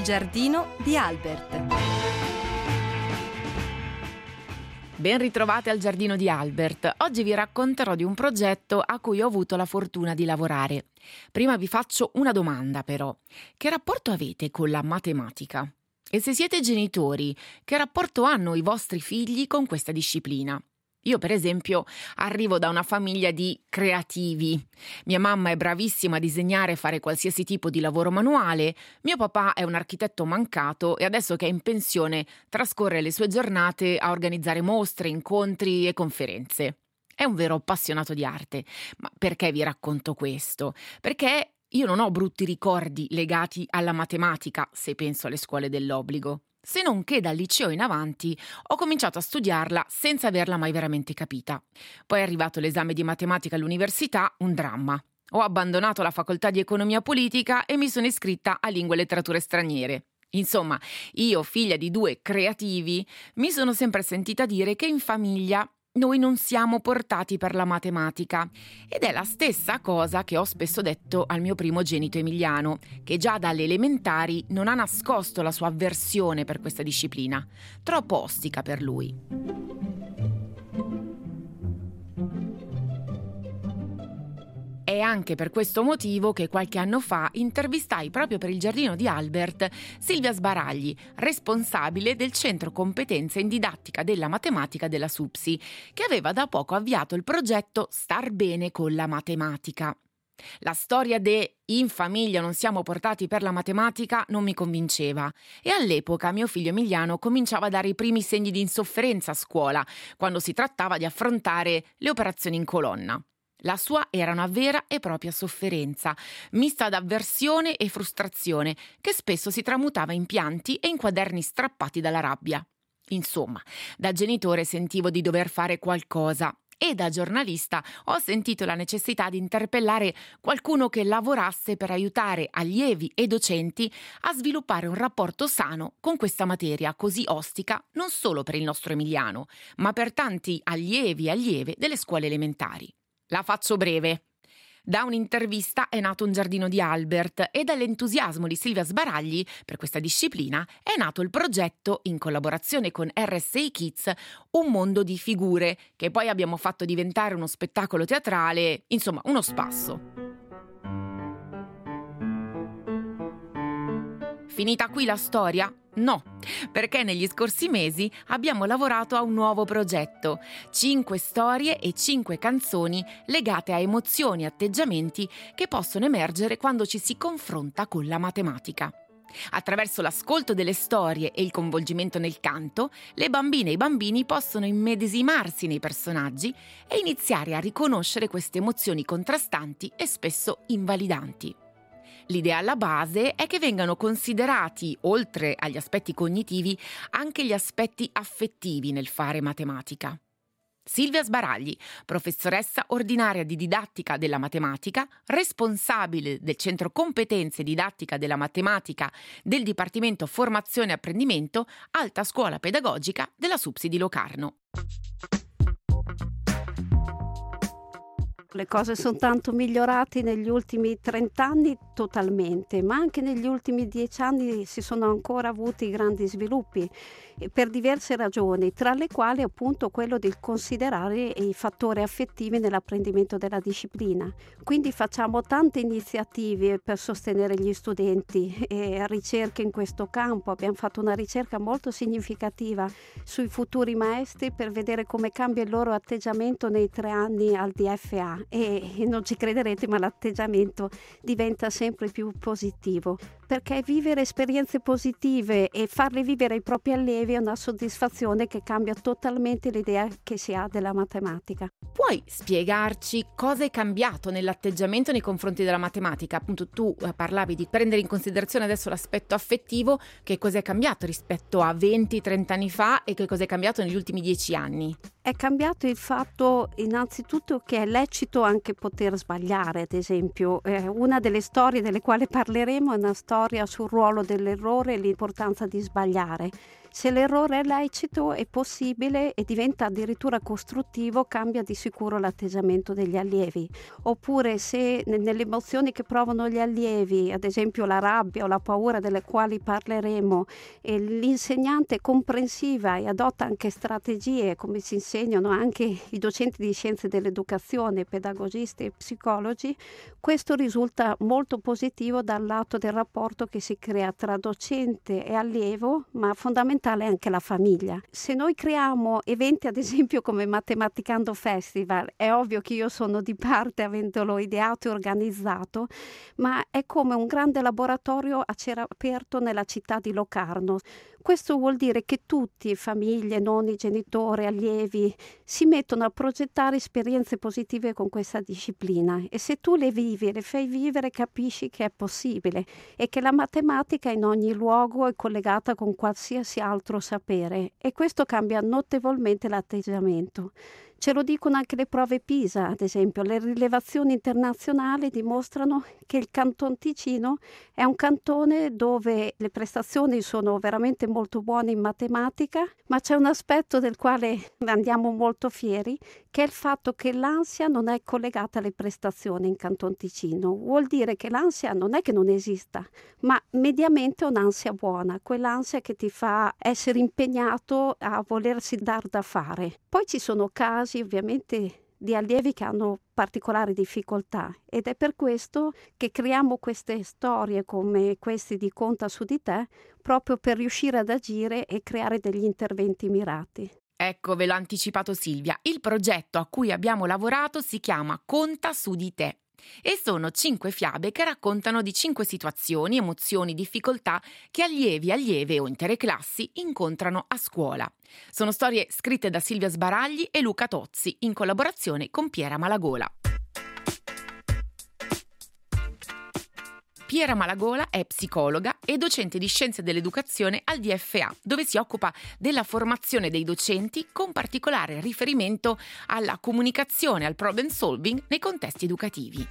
giardino di Albert. Ben ritrovate al giardino di Albert. Oggi vi racconterò di un progetto a cui ho avuto la fortuna di lavorare. Prima vi faccio una domanda però. Che rapporto avete con la matematica? E se siete genitori, che rapporto hanno i vostri figli con questa disciplina? Io, per esempio, arrivo da una famiglia di creativi. Mia mamma è bravissima a disegnare e fare qualsiasi tipo di lavoro manuale. Mio papà è un architetto mancato e adesso che è in pensione trascorre le sue giornate a organizzare mostre, incontri e conferenze. È un vero appassionato di arte. Ma perché vi racconto questo? Perché io non ho brutti ricordi legati alla matematica, se penso alle scuole dell'obbligo. Se non che dal liceo in avanti ho cominciato a studiarla senza averla mai veramente capita. Poi è arrivato l'esame di matematica all'università, un dramma. Ho abbandonato la facoltà di economia politica e mi sono iscritta a lingue e letterature straniere. Insomma, io, figlia di due creativi, mi sono sempre sentita dire che in famiglia noi non siamo portati per la matematica. Ed è la stessa cosa che ho spesso detto al mio primogenito Emiliano, che già dalle elementari non ha nascosto la sua avversione per questa disciplina, troppo ostica per lui. È anche per questo motivo che qualche anno fa intervistai proprio per il giardino di Albert Silvia Sbaragli, responsabile del Centro Competenze in Didattica della Matematica della SUPSI, che aveva da poco avviato il progetto Star bene con la matematica. La storia in famiglia non siamo portati per la matematica non mi convinceva e all'epoca mio figlio Emiliano cominciava a dare i primi segni di insofferenza a scuola quando si trattava di affrontare le operazioni in colonna. La sua era una vera e propria sofferenza, mista ad avversione e frustrazione, che spesso si tramutava in pianti e in quaderni strappati dalla rabbia. Insomma, da genitore sentivo di dover fare qualcosa e da giornalista ho sentito la necessità di interpellare qualcuno che lavorasse per aiutare allievi e docenti a sviluppare un rapporto sano con questa materia così ostica non solo per il nostro Emiliano, ma per tanti allievi e allieve delle scuole elementari. La faccio breve. Da un'intervista è nato un giardino di Albert e dall'entusiasmo di Silvia Sbaragli per questa disciplina è nato il progetto, in collaborazione con RSI Kids, Un mondo di figure, che poi abbiamo fatto diventare uno spettacolo teatrale, insomma uno spasso. Finita qui la storia? No, perché negli scorsi mesi abbiamo lavorato a un nuovo progetto, 5 storie e 5 canzoni legate a emozioni e atteggiamenti che possono emergere quando ci si confronta con la matematica. Attraverso l'ascolto delle storie e il coinvolgimento nel canto, le bambine e i bambini possono immedesimarsi nei personaggi e iniziare a riconoscere queste emozioni contrastanti e spesso invalidanti. L'idea alla base è che vengano considerati, oltre agli aspetti cognitivi, anche gli aspetti affettivi nel fare matematica. Silvia Sbaragli, professoressa ordinaria di didattica della matematica, responsabile del Centro Competenze Didattica della Matematica del Dipartimento Formazione e Apprendimento, Alta Scuola Pedagogica della SUPSI di Locarno. Le cose sono tanto migliorate negli ultimi 30 anni totalmente, ma anche negli ultimi 10 anni si sono ancora avuti grandi sviluppi per diverse ragioni, tra le quali appunto quello di considerare i fattori affettivi nell'apprendimento della disciplina. Quindi facciamo tante iniziative per sostenere gli studenti e ricerche in questo campo. Abbiamo fatto una ricerca molto significativa sui futuri maestri per vedere come cambia il loro atteggiamento nei 3 anni al DFA e non ci crederete, ma l'atteggiamento diventa sempre più positivo, perché vivere esperienze positive e farle vivere ai propri allievi è una soddisfazione che cambia totalmente l'idea che si ha della matematica. Puoi spiegarci cosa è cambiato nell'atteggiamento nei confronti della matematica? Appunto tu parlavi di prendere in considerazione adesso l'aspetto affettivo, che cosa è cambiato rispetto a 20-30 anni fa e che cosa è cambiato negli ultimi 10 anni? È cambiato il fatto innanzitutto che è lecito anche poter sbagliare, ad esempio. Una delle storie delle quali parleremo è una storia sul ruolo dell'errore e l'importanza di sbagliare. Se l'errore è lecito, è possibile e diventa addirittura costruttivo, cambia di sicuro l'atteggiamento degli allievi. Oppure se nelle emozioni che provano gli allievi, ad esempio la rabbia o la paura delle quali parleremo, e l'insegnante è comprensiva e adotta anche strategie, come si insegnano anche i docenti di scienze dell'educazione, pedagogisti e psicologi, questo risulta molto positivo dal lato del rapporto che si crea tra docente e allievo, ma fondamentale è anche la famiglia. Se noi creiamo eventi, ad esempio come Matematicando Festival, è ovvio che io sono di parte avendolo ideato e organizzato, ma è come un grande laboratorio a cielo aperto nella città di Locarno. Questo vuol dire che tutti, famiglie, nonni, genitori, allievi, si mettono a progettare esperienze positive con questa disciplina e se tu le vivi e le fai vivere capisci che è possibile e che la matematica in ogni luogo è collegata con qualsiasi altro sapere e questo cambia notevolmente l'atteggiamento. Ce lo dicono anche le prove PISA, ad esempio. Le rilevazioni internazionali dimostrano che il Canton Ticino è un cantone dove le prestazioni sono veramente molto buone in matematica, ma c'è un aspetto del quale andiamo molto fieri, che è il fatto che l'ansia non è collegata alle prestazioni in Canton Ticino. Vuol dire che l'ansia non è che non esista, ma mediamente è un'ansia buona, quell'ansia che ti fa essere impegnato a volersi dar da fare. Poi ci sono casi ovviamente di allievi che hanno particolari difficoltà ed è per questo che creiamo queste storie come queste di Conta su di te, proprio per riuscire ad agire e creare degli interventi mirati. Ecco, ve l'ho anticipato Silvia, il progetto a cui abbiamo lavorato si chiama Conta su di te. E sono 5 fiabe che raccontano di 5 situazioni, emozioni, difficoltà che allievi, allieve o intere classi incontrano a scuola. Sono storie scritte da Silvia Sbaragli e Luca Tozzi in collaborazione con Piera Malagola. Piera Malagola è psicologa e docente di scienze dell'educazione al DFA, dove si occupa della formazione dei docenti con particolare riferimento alla comunicazione, al problem solving nei contesti educativi.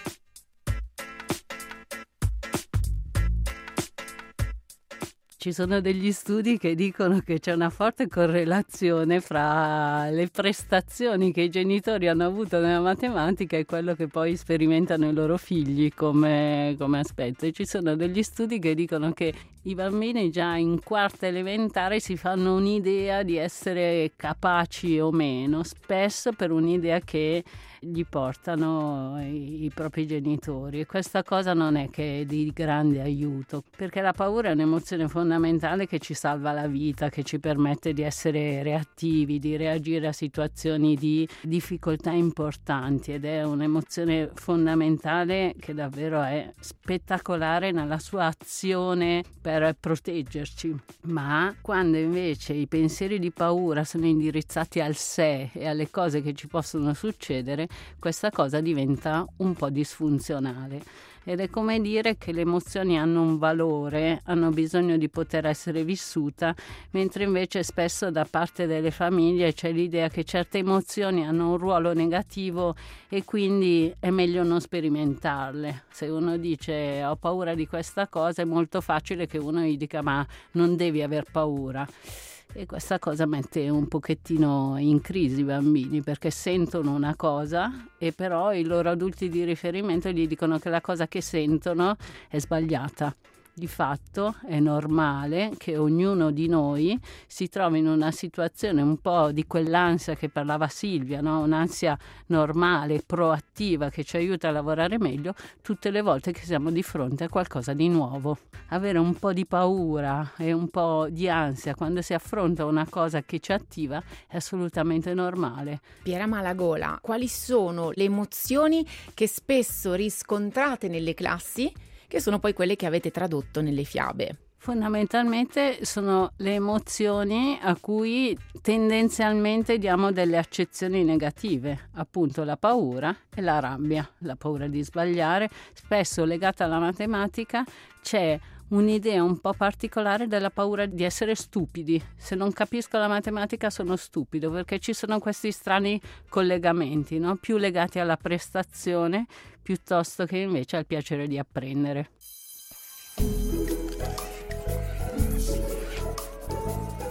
Ci sono degli studi che dicono che c'è una forte correlazione fra le prestazioni che i genitori hanno avuto nella matematica e quello che poi sperimentano i loro figli come aspetto. E ci sono degli studi che dicono che i bambini già in quarta elementare si fanno un'idea di essere capaci o meno, spesso per un'idea che gli portano i propri genitori, e questa cosa non è che è di grande aiuto, perché la paura è un'emozione fondamentale che ci salva la vita, che ci permette di essere reattivi, di reagire a situazioni di difficoltà importanti, ed è un'emozione fondamentale che davvero è spettacolare nella sua azione per proteggerci. Ma quando invece i pensieri di paura sono indirizzati al sé e alle cose che ci possono succedere, questa cosa diventa un po' disfunzionale. Ed è come dire che le emozioni hanno un valore, hanno bisogno di poter essere vissuta, mentre invece spesso da parte delle famiglie c'è l'idea che certe emozioni hanno un ruolo negativo e quindi è meglio non sperimentarle. Se uno dice ho paura di questa cosa, è molto facile che uno gli dica ma non devi aver paura. E questa cosa mette un pochettino in crisi i bambini, perché sentono una cosa e però i loro adulti di riferimento gli dicono che la cosa che sentono è sbagliata. Di fatto è normale che ognuno di noi si trovi in una situazione un po' di quell'ansia che parlava Silvia, no? Un'ansia normale, proattiva, che ci aiuta a lavorare meglio tutte le volte che siamo di fronte a qualcosa di nuovo. Avere un po' di paura e un po' di ansia quando si affronta una cosa che ci attiva è assolutamente normale. Piera Malagola, quali sono le emozioni che spesso riscontrate nelle classi, che sono poi quelle che avete tradotto nelle fiabe? Fondamentalmente sono le emozioni a cui tendenzialmente diamo delle accezioni negative, appunto la paura e la rabbia, la paura di sbagliare. Spesso legata alla matematica c'è un'idea un po' particolare della paura di essere stupidi. Se non capisco la matematica sono stupido, perché ci sono questi strani collegamenti, no? Più legati alla prestazione piuttosto che invece al piacere di apprendere.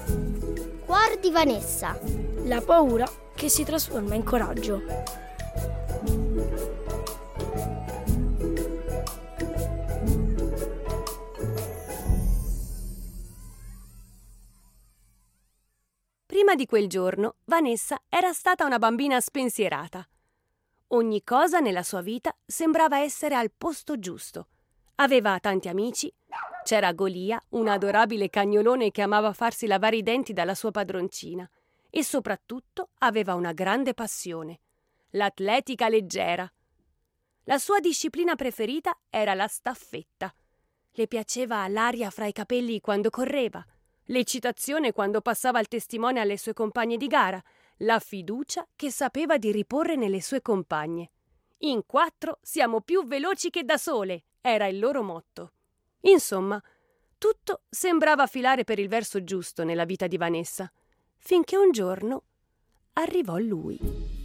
Cuor di Vanessa. La paura che si trasforma in coraggio. Prima di quel giorno, Vanessa era stata una bambina spensierata. Ogni cosa nella sua vita sembrava essere al posto giusto. Aveva tanti amici. C'era Golia, un adorabile cagnolone che amava farsi lavare i denti dalla sua padroncina. E soprattutto aveva una grande passione: l'atletica leggera. La sua disciplina preferita era la staffetta. Le piaceva l'aria fra i capelli quando correva, l'eccitazione quando passava il testimone alle sue compagne di gara, la fiducia che sapeva di riporre nelle sue compagne. In 4 siamo più veloci che da sole, era il loro motto. Insomma, tutto sembrava filare per il verso giusto nella vita di Vanessa, finché un giorno arrivò lui.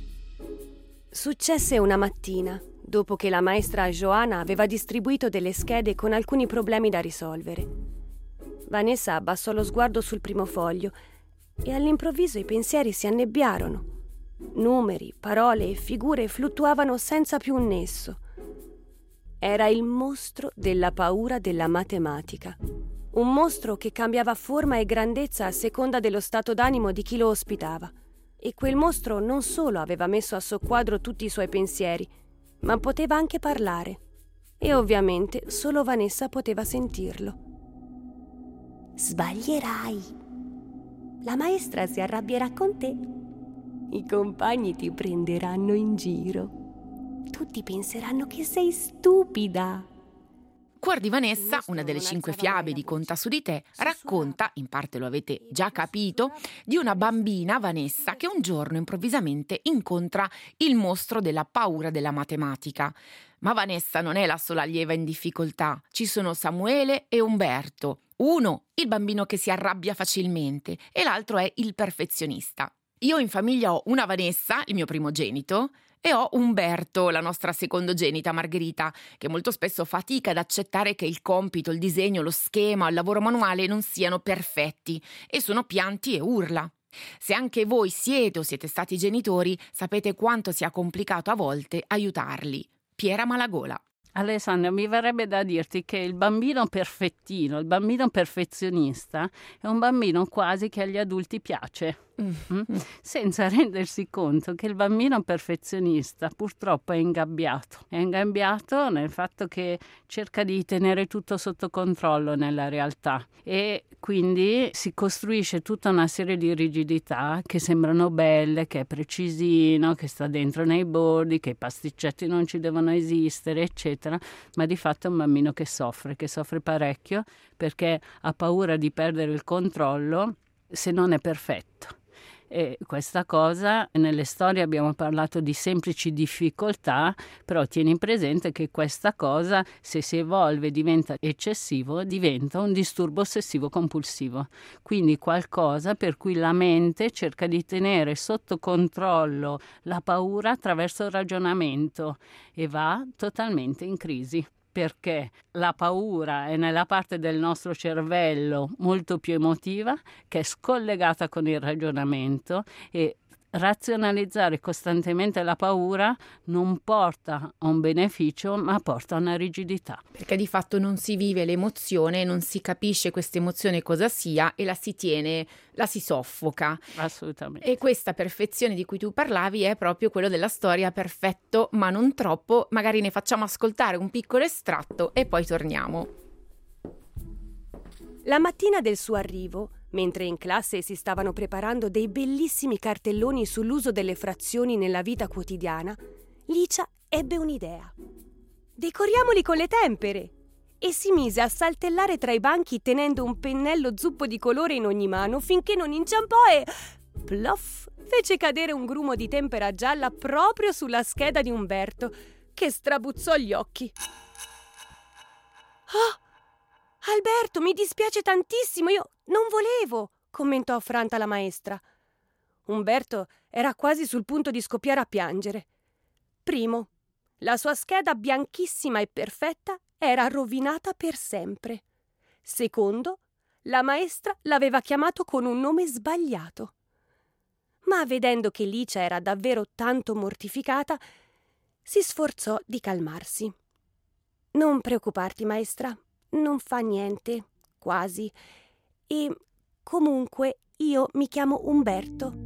Successe una mattina, dopo che la maestra Johanna aveva distribuito delle schede con alcuni problemi da risolvere. Vanessa abbassò lo sguardo sul primo foglio e all'improvviso i pensieri si annebbiarono. Numeri, parole e figure fluttuavano senza più un nesso. Era il mostro della paura della matematica. Un mostro che cambiava forma e grandezza a seconda dello stato d'animo di chi lo ospitava. E quel mostro non solo aveva messo a soqquadro tutti i suoi pensieri, ma poteva anche parlare. E ovviamente solo Vanessa poteva sentirlo. Sbaglierai. La maestra si arrabbierà con te. I compagni ti prenderanno in giro. Tutti penseranno che sei stupida. Cuor di Vanessa, una delle 5 fiabe di Conta su di te, racconta, in parte lo avete già capito, di una bambina, Vanessa, che un giorno improvvisamente incontra il mostro della paura della matematica. Ma Vanessa non è la sola allieva in difficoltà. Ci sono Samuele e Umberto. Uno, il bambino che si arrabbia facilmente, e l'altro è il perfezionista. Io in famiglia ho una Vanessa, il mio primogenito, e ho Umberto, la nostra secondogenita Margherita, che molto spesso fatica ad accettare che il compito, il disegno, lo schema, il lavoro manuale non siano perfetti e sono pianti e urla. Se anche voi siete o siete stati genitori, sapete quanto sia complicato a volte aiutarli. Piera Malagola. Alessandra, mi verrebbe da dirti che il bambino perfettino, il bambino perfezionista, è un bambino quasi che agli adulti piace. Senza rendersi conto che il bambino perfezionista purtroppo è ingabbiato. È ingabbiato nel fatto che cerca di tenere tutto sotto controllo nella realtà e quindi si costruisce tutta una serie di rigidità che sembrano belle, che è precisino, che sta dentro nei bordi, che i pasticcetti non ci devono esistere, eccetera, ma di fatto è un bambino che soffre parecchio perché ha paura di perdere il controllo se non è perfetto. E questa cosa, nelle storie abbiamo parlato di semplici difficoltà, però tieni presente che questa cosa, se si evolve e diventa eccessivo, diventa un disturbo ossessivo compulsivo. Quindi qualcosa per cui la mente cerca di tenere sotto controllo la paura attraverso il ragionamento e va totalmente in crisi. Perché la paura è nella parte del nostro cervello molto più emotiva, che è scollegata con il ragionamento, e razionalizzare costantemente la paura non porta a un beneficio, ma porta a una rigidità. Perché di fatto non si vive l'emozione, non si capisce questa emozione cosa sia e la si tiene, la si soffoca. Assolutamente. E questa perfezione di cui tu parlavi è proprio quello della storia perfetto, ma non troppo. Magari ne facciamo ascoltare un piccolo estratto e poi torniamo. La mattina del suo arrivo, mentre in classe si stavano preparando dei bellissimi cartelloni sull'uso delle frazioni nella vita quotidiana, Licia ebbe un'idea. Decoriamoli con le tempere! E si mise a saltellare tra i banchi tenendo un pennello zuppo di colore in ogni mano finché non inciampò e... plof! Fece cadere un grumo di tempera gialla proprio sulla scheda di Umberto, che strabuzzò gli occhi. «Oh! Alberto, mi dispiace tantissimo, io non volevo», commentò affranta la maestra. Umberto era quasi sul punto di scoppiare a piangere. Primo, la sua scheda bianchissima e perfetta era rovinata per sempre. Secondo, La maestra l'aveva chiamato con un nome sbagliato. Ma vedendo che Licia era davvero tanto mortificata, si sforzò di calmarsi. «Non preoccuparti, maestra, non fa niente, quasi. E comunque io mi chiamo Umberto».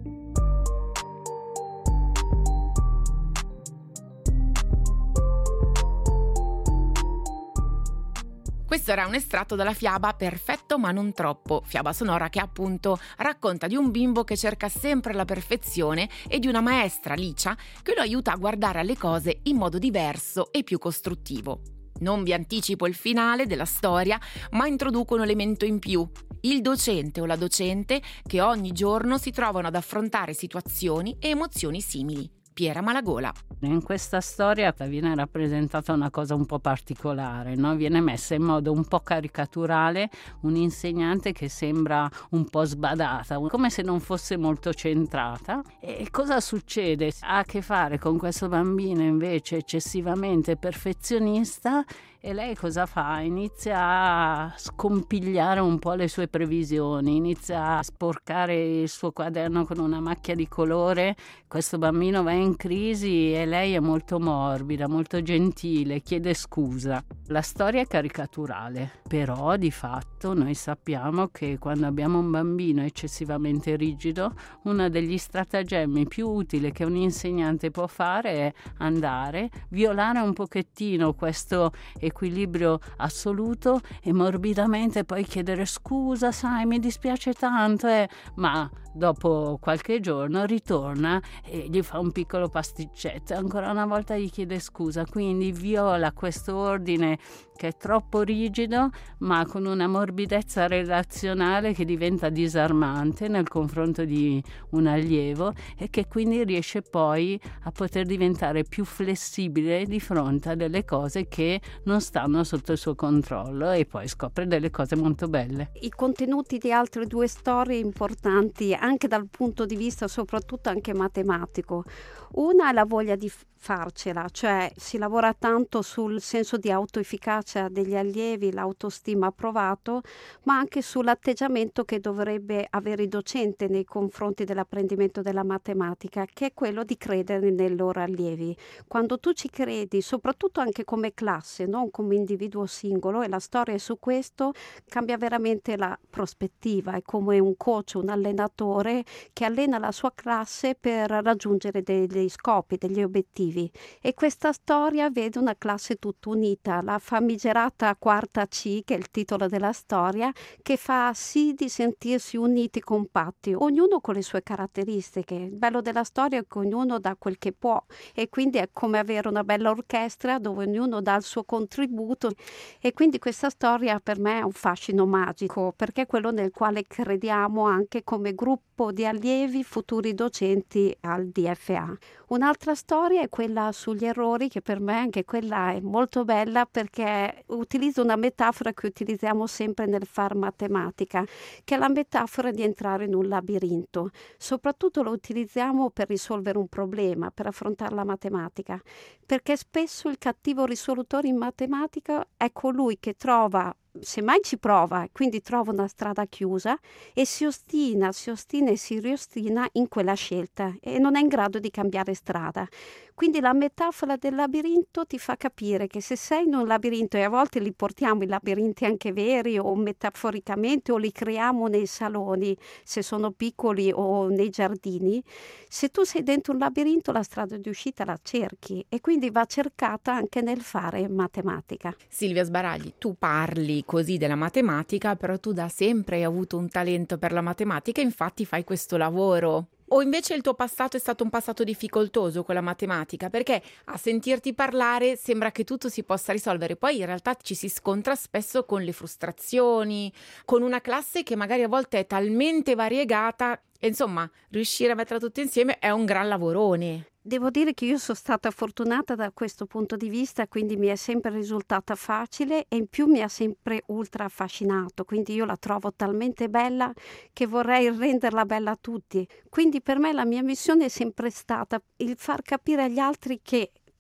Questo era un estratto dalla fiaba Perfetto ma non troppo, fiaba sonora che appunto racconta di un bimbo che cerca sempre la perfezione e di una maestra, Licia, che lo aiuta a guardare alle cose in modo diverso e più costruttivo. Non vi anticipo il finale della storia, ma introduco un elemento in più: il docente o la docente che ogni giorno si trovano ad affrontare situazioni e emozioni simili. Piera Malagola. In questa storia viene rappresentata una cosa un po' particolare, no? Viene messa in modo un po' caricaturale un'insegnante che sembra un po' sbadata, come se non fosse molto centrata. E cosa succede? Ha a che fare con questo bambino invece eccessivamente perfezionista, e lei cosa fa? Inizia a scompigliare un po' le sue previsioni, inizia a sporcare il suo quaderno con una macchia di colore. Questo bambino va in crisi e lei è molto morbida, molto gentile, chiede scusa. La storia è caricaturale, però di fatto noi sappiamo che quando abbiamo un bambino eccessivamente rigido, uno degli stratagemmi più utili che un insegnante può fare è andare, violare un pochettino questo equilibrio assoluto e morbidamente poi chiedere scusa, sai, mi dispiace tanto, ma dopo qualche giorno ritorna e gli fa un piccolo pasticcetto, ancora una volta gli chiede scusa, quindi viola questo ordine che è troppo rigido, ma con una morbidezza relazionale che diventa disarmante nel confronto di un allievo, e che quindi riesce poi a poter diventare più flessibile di fronte a delle cose che non stanno sotto il suo controllo, e poi scopre delle cose molto belle. I contenuti di altre due storie importanti anche dal punto di vista soprattutto anche matematico. Una è la voglia di farcela, cioè si lavora tanto sul senso di autoefficacia degli allievi, l'autostima approvato, ma anche sull'atteggiamento che dovrebbe avere il docente nei confronti dell'apprendimento della matematica, che è quello di credere nei loro allievi. Quando tu ci credi, soprattutto anche come classe, non come individuo singolo, e la storia è su questo, cambia veramente la prospettiva. È come un coach, un allenatore che allena la sua classe per raggiungere degli scopi, degli obiettivi. E questa storia vede una classe tutta unita, la famigerata quarta C, che è il titolo della storia, che fa sì di sentirsi uniti, compatti, ognuno con le sue caratteristiche. Il bello della storia è che ognuno dà quel che può, e quindi è come avere una bella orchestra dove ognuno dà il suo contributo, e quindi questa storia per me è un fascino magico, perché è quello nel quale crediamo anche come gruppo di allievi, futuri docenti al DFA. Un'altra storia è quella sugli errori, che per me anche quella è molto bella, perché utilizzo una metafora che utilizziamo sempre nel far matematica, che è la metafora di entrare in un labirinto. Soprattutto lo utilizziamo per risolvere un problema, per affrontare la matematica, perché spesso il cattivo risolutore in matematica è colui che trova, semmai ci prova, quindi trova una strada chiusa e si ostina e si riostina in quella scelta e non è in grado di cambiare strada. Quindi la metafora del labirinto ti fa capire che se sei in un labirinto, e a volte li portiamo i labirinti anche veri o metaforicamente, o li creiamo nei saloni se sono piccoli o nei giardini, se tu sei dentro un labirinto la strada di uscita la cerchi, e quindi va cercata anche nel fare matematica. Silvia Sbaragli, tu parli così della matematica, però tu da sempre hai avuto un talento per la matematica, infatti fai questo lavoro. O invece il tuo passato è stato un passato difficoltoso con la matematica? Perché a sentirti parlare sembra che tutto si possa risolvere, poi in realtà ci si scontra spesso con le frustrazioni, con una classe che magari a volte è talmente variegata, e insomma riuscire a metterla tutto insieme è un gran lavorone. Devo dire che io sono stata fortunata da questo punto di vista, quindi mi è sempre risultata facile e in più mi ha sempre ultra affascinato, quindi io la trovo talmente bella che vorrei renderla bella a tutti. Quindi per me la mia missione è sempre stata il far capire agli altri che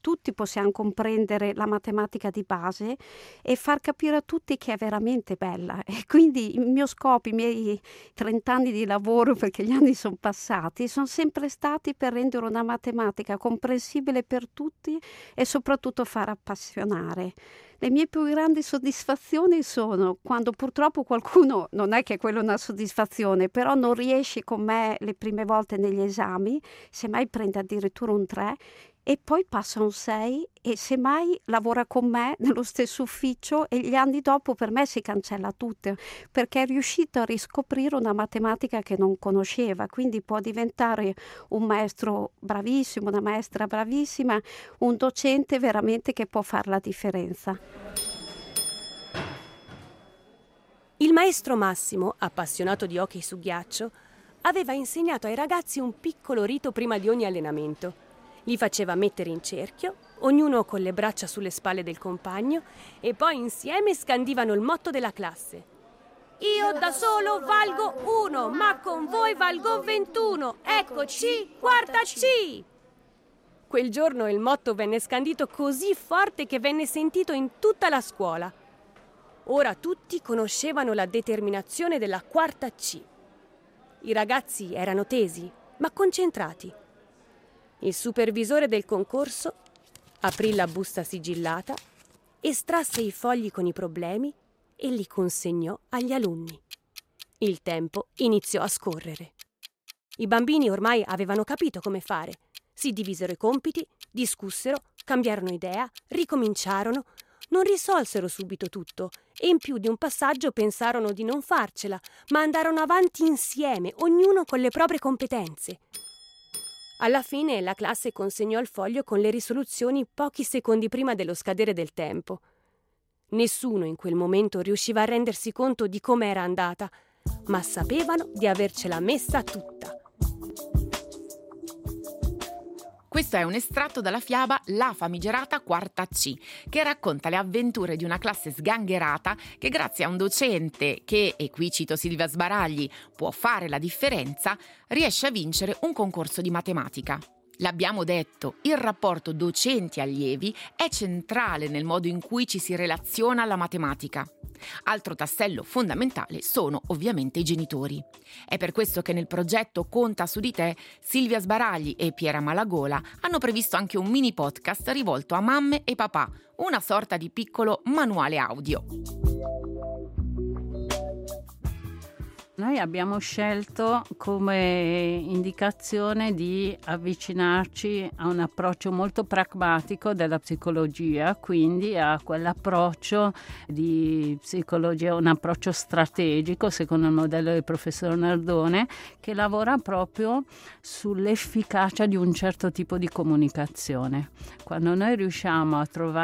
tutti possiamo comprendere la matematica di base e far capire a tutti che è veramente bella. E quindi il mio scopo, i miei 30 anni di lavoro, perché gli anni sono passati, sono sempre stati per rendere una matematica comprensibile per tutti e soprattutto far appassionare. Le mie più grandi soddisfazioni sono quando purtroppo qualcuno, non è che quello è una soddisfazione, però non riesce con me le prime volte negli esami, semmai prende addirittura un 3 e poi passa un 6 e semmai lavora con me nello stesso ufficio e gli anni dopo per me si cancella tutto, perché è riuscito a riscoprire una matematica che non conosceva, quindi può diventare un maestro bravissimo, una maestra bravissima, un docente veramente che può fare la differenza. Il maestro Massimo, appassionato di hockey su ghiaccio, aveva insegnato ai ragazzi un piccolo rito prima di ogni allenamento. Li faceva mettere in cerchio, ognuno con le braccia sulle spalle del compagno, e poi insieme scandivano il motto della classe. Io da solo valgo 1, ma con voi valgo 21. Eccoci, quarta C! Quel giorno il motto venne scandito così forte che venne sentito in tutta la scuola. Ora tutti conoscevano la determinazione della quarta C. I ragazzi erano tesi, ma concentrati. Il supervisore del concorso aprì la busta sigillata, estrasse i fogli con i problemi e li consegnò agli alunni. Il tempo iniziò a scorrere. I bambini ormai avevano capito come fare. Si divisero i compiti, discussero, cambiarono idea, ricominciarono. Non risolsero subito tutto e in più di un passaggio pensarono di non farcela, ma andarono avanti insieme, ognuno con le proprie competenze. Alla fine la classe consegnò il foglio con le risoluzioni pochi secondi prima dello scadere del tempo. Nessuno in quel momento riusciva a rendersi conto di come era andata, ma sapevano di avercela messa tutta. Questo è un estratto dalla fiaba La famigerata quarta C, che racconta le avventure di una classe sgangherata che grazie a un docente che, e qui cito Silvia Sbaragli, può fare la differenza, riesce a vincere un concorso di matematica. L'abbiamo detto, il rapporto docenti-allievi è centrale nel modo in cui ci si relaziona alla matematica. Altro tassello fondamentale sono ovviamente i genitori. È per questo che nel progetto Conta su di te, Silvia Sbaragli e Piera Malagola hanno previsto anche un mini podcast rivolto a mamme e papà, una sorta di piccolo manuale audio. Noi abbiamo scelto come indicazione di avvicinarci a un approccio molto pragmatico della psicologia, quindi a quell'approccio di psicologia, un approccio strategico secondo il modello del professor Nardone, che lavora proprio sull'efficacia di un certo tipo di comunicazione. Quando noi riusciamo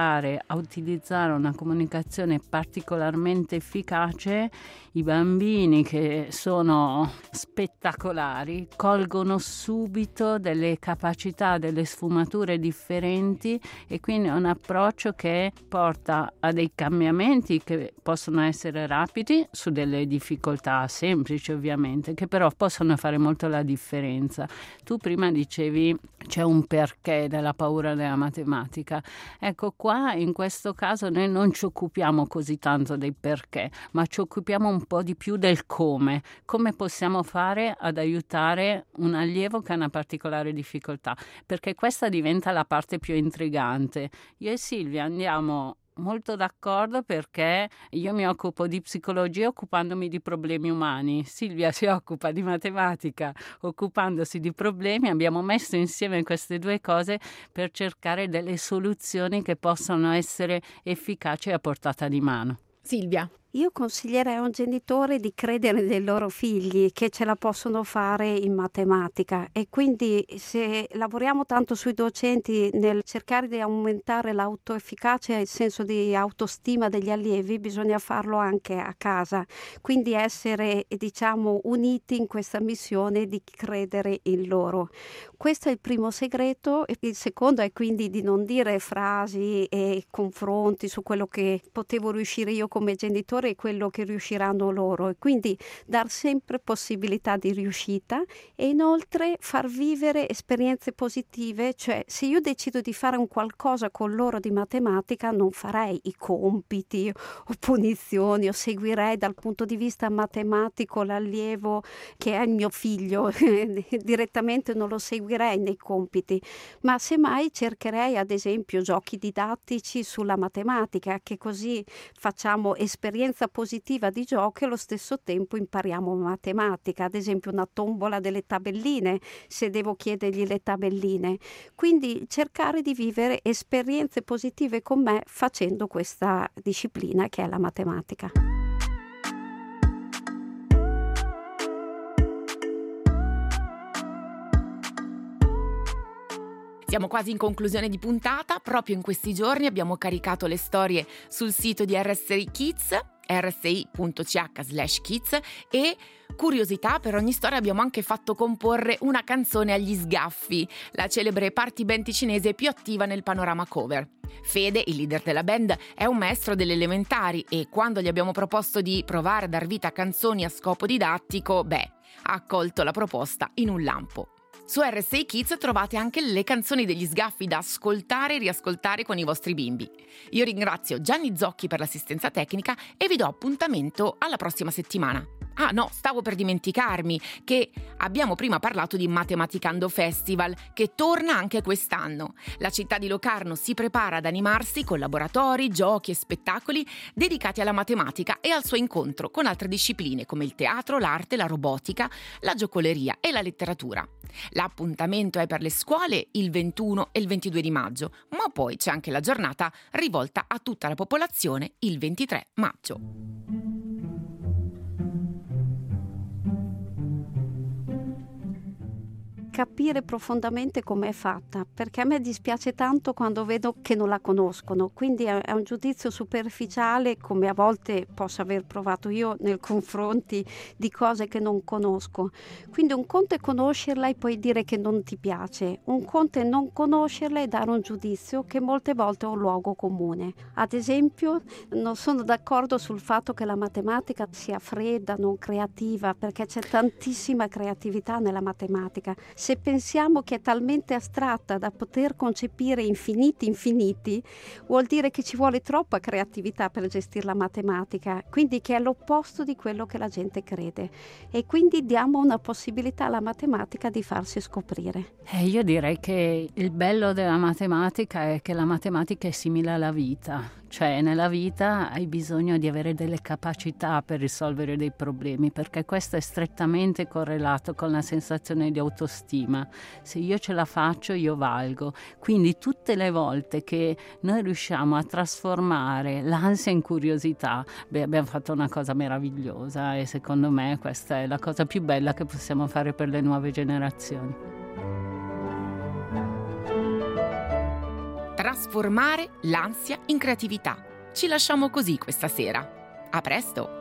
a utilizzare una comunicazione particolarmente efficace, i bambini che sono spettacolari colgono subito delle capacità, delle sfumature differenti, e quindi è un approccio che porta a dei cambiamenti che possono essere rapidi su delle difficoltà semplici ovviamente, che però possono fare molto la differenza. Tu prima dicevi c'è un perché della paura della matematica. Ecco, qua in questo caso noi non ci occupiamo così tanto dei perché, ma ci occupiamo un po' di più del come possiamo fare ad aiutare un allievo che ha una particolare difficoltà, perché questa diventa la parte più intrigante. Io e Silvia andiamo molto d'accordo perché io mi occupo di psicologia occupandomi di problemi umani, Silvia si occupa di matematica occupandosi di problemi. Abbiamo messo insieme queste due cose per cercare delle soluzioni che possano essere efficaci e a portata di mano. Silvia. Io consiglierei a un genitore di credere nei loro figli che ce la possono fare in matematica, e quindi se lavoriamo tanto sui docenti nel cercare di aumentare l'autoefficacia e il senso di autostima degli allievi, bisogna farlo anche a casa, quindi essere uniti in questa missione di credere in loro. Questo è il primo segreto. Il secondo è quindi di non dire frasi e confronti su quello che potevo riuscire io come genitore è quello che riusciranno loro, e quindi dar sempre possibilità di riuscita e inoltre far vivere esperienze positive. Cioè, se io decido di fare un qualcosa con loro di matematica, non farei i compiti o punizioni, o seguirei dal punto di vista matematico l'allievo che è il mio figlio direttamente, non lo seguirei nei compiti, ma semmai cercherei ad esempio giochi didattici sulla matematica, che così facciamo esperienza positiva di gioco e allo stesso tempo impariamo matematica, ad esempio una tombola delle tabelline, se devo chiedergli le tabelline. Quindi cercare di vivere esperienze positive con me facendo questa disciplina che è la matematica. Siamo quasi in conclusione di puntata. Proprio in questi giorni abbiamo caricato le storie sul sito di RSI Kids, rsi.ch/kids, e curiosità, per ogni storia abbiamo anche fatto comporre una canzone agli Sgaffi, la celebre party band ticinese più attiva nel panorama cover. Fede, il leader della band, è un maestro delle elementari e quando gli abbiamo proposto di provare a dar vita a canzoni a scopo didattico, ha accolto la proposta in un lampo. Su RSI Kids trovate anche le canzoni degli Sgaffi da ascoltare e riascoltare con i vostri bimbi. Io ringrazio Gianni Zocchi per l'assistenza tecnica e vi do appuntamento alla prossima settimana. Ah no, stavo per dimenticarmi che abbiamo prima parlato di Matematicando Festival, che torna anche quest'anno. La città di Locarno si prepara ad animarsi con laboratori, giochi e spettacoli dedicati alla matematica e al suo incontro con altre discipline come il teatro, l'arte, la robotica, la giocoleria e la letteratura. L'appuntamento è per le scuole il 21 e il 22 di maggio, ma poi c'è anche la giornata rivolta a tutta la popolazione il 23 maggio. Capire profondamente com'è fatta, perché a me dispiace tanto quando vedo che non la conoscono, quindi è un giudizio superficiale, come a volte posso aver provato io nei confronti di cose che non conosco. Quindi un conto è conoscerla e poi dire che non ti piace, un conto è non conoscerla e dare un giudizio che molte volte è un luogo comune. Ad esempio, non sono d'accordo sul fatto che la matematica sia fredda, non creativa, perché c'è tantissima creatività nella matematica. Se pensiamo che è talmente astratta da poter concepire infiniti, vuol dire che ci vuole troppa creatività per gestire la matematica, quindi che è l'opposto di quello che la gente crede. E quindi diamo una possibilità alla matematica di farsi scoprire. Io direi che il bello della matematica è che la matematica è simile alla vita. Cioè nella vita hai bisogno di avere delle capacità per risolvere dei problemi, perché questo è strettamente correlato con la sensazione di autostima. Se io ce la faccio, io valgo. Quindi tutte le volte che noi riusciamo a trasformare l'ansia in curiosità, abbiamo fatto una cosa meravigliosa, e secondo me questa è la cosa più bella che possiamo fare per le nuove generazioni. Trasformare l'ansia in creatività. Ci lasciamo così questa sera. A presto!